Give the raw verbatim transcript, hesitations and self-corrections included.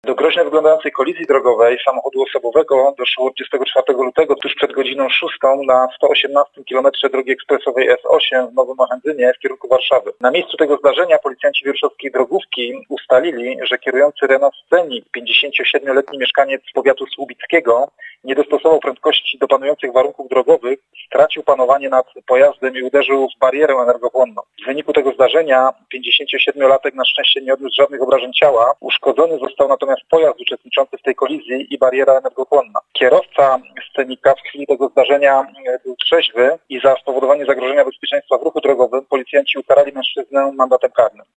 Do groźnie wyglądającej kolizji drogowej samochodu osobowego doszło dwudziestego czwartego lutego tuż przed godziną szóstą na sto osiemnastym kilometrze drogi ekspresowej S osiem w Nowym Ochędzynie w kierunku Warszawy. Na miejscu tego zdarzenia policjanci wierszowskiej drogówki ustalili, że kierujący Renault Scenic, pięćdziesięciosiedmioletni mieszkaniec powiatu słubickiego, nie dostosował prędkości do panujących warunków drogowych, stracił panowanie nad pojazdem i uderzył w barierę energochłonną. W wyniku tego zdarzenia pięćdziesięciosiedmiolatek na szczęście nie odniósł żadnych obrażeń ciała. Uszkodzony został natomiast pojazd uczestniczący w tej kolizji i bariera energochłonna. Kierowca Scenika w chwili tego zdarzenia był trzeźwy i za spowodowanie zagrożenia bezpieczeństwa w ruchu drogowym policjanci ukarali mężczyznę mandatem karnym.